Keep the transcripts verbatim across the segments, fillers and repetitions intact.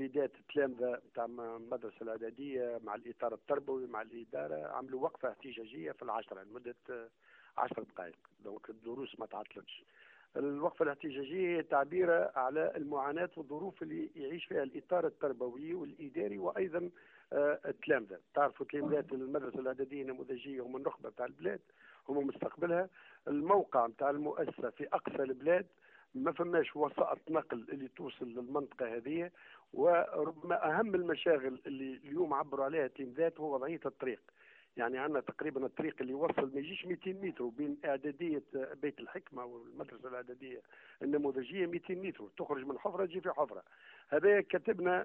الوليدات التلامذه نتاع المدرسه الاعداديه مع الاطار التربوي مع الاداره عملوا وقفه احتجاجيه في العشره لمده عشر دقائق، دونك الدروس ما تعطلتش. الوقفه الاحتجاجيه هي تعبير على المعاناه والظروف اللي يعيش فيها الاطار التربوي والاداري وايضا التلامذه. تعرفوا تلامذات المدرسه الاعداديه النموذجيه هم النخبه بتاع البلاد، هم مستقبلها. الموقع بتاع المؤسسه في اقصى البلاد، ما فماش وسائط نقل اللي توصل للمنطقه هذه، وربما اهم المشاغل اللي اليوم عبروا عليها التلامذات هو وضعيه الطريق. يعني عندنا تقريبا الطريق اللي يوصل ما يجيش مئتين متر بين اعداديه بيت الحكمه والمدرسه الاعداديه النموذجيه مئتين متر، تخرج من حفره تجي في حفره. هذا كتبنا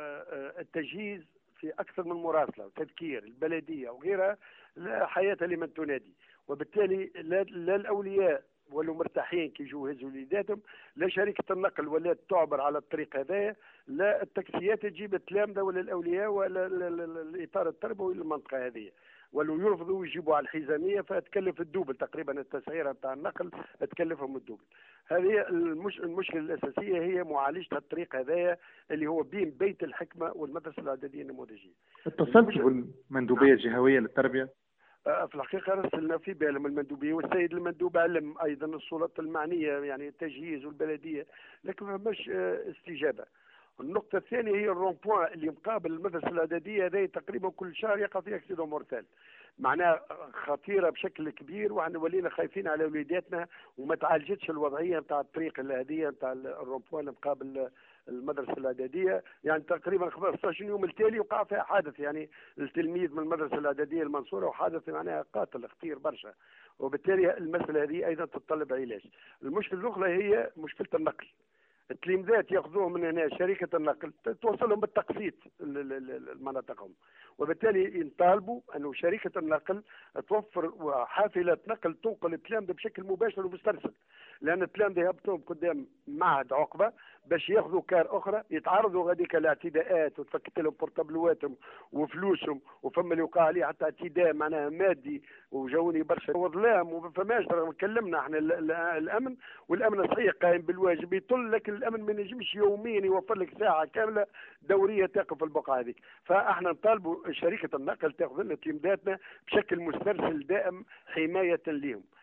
التجهيز في اكثر من مراسله وتذكير البلديه وغيرها لا حياه لمن تنادي، وبالتالي لا, لا الاولياء ولو مرتاحين كي يجوا يهزوا وليداتهم، لا شركه النقل ولات تعبر على الطريق هذايا، لا التاكسيات تجيب التلامذه ولا الاولياء ولا الاطار التربوي للمنطقه هذه، ولو يرفضوا يجيبوا على الحزاميه فتكلف الدوبل تقريبا، التسعيره بتاع النقل تكلفهم الدوبل. هذه المش... المشكله الاساسيه هي معالجه الطريق هذايا اللي هو بين بيت الحكمه والمدرسه الاعداديه النموذجيه. اتصلت بالمندوبيه الجهويه للتربيه؟ في الحقيقة رسلنا في بالهم المندوبية، والسيد المندوب علم أيضا السلطات المعنية يعني التجهيز والبلدية، لكن ما فماش استجابة. النقطة الثانية هي الرومبوان اللي مقابل المدرسة الإعدادية، هذا تقريبا كل شهر يقع فيه أكسيدون مورتال، معناها خطيرة بشكل كبير، وحنا ولينا خايفين على وليداتنا وما تعالجتش الوضعية نتاع الطريق الهادية نتاع الرومبوان مقابل المدرسه الاعداديه. يعني تقريبا خمسة عشر يوم التالي وقع فيها حادث، يعني التلميذ من المدرسه الاعداديه المنصوره، وحادث معناها قاتل خطير برشا، وبالتالي المساله هذه ايضا تتطلب علاج. المشكله الاخرى هي مشكله النقل. التلميذات ياخذوهم من هنا شركه النقل توصلهم بالتقسيط لمناطقهم، وبالتالي ينطالبوا انه شركه النقل توفر حافله نقل تنقل التلامذه بشكل مباشر ومسترسل، لان التلامذه يهبطوا قدام معهد عقبه باش ياخذوا كار اخرى، يتعرضوا غاديك الاعتداءات وتفكت لهم بورتابلواتهم وفلوسهم، وفما اللي وقع عليه حتى اعتداء معناها مادي وجوني برشا وظلام وما فماش. كلمنا احنا الامن، والامن صحيح قائم بالواجب يطل، لكن الامن ما ينجمش يوميا يوفر لك ساعه كامله دوريه تقف في البقعه هذيك. فاحنا نطالبوا شركه النقل تاخذ لنا تلميذاتنا بشكل مسترسل دائم حمايه لهم.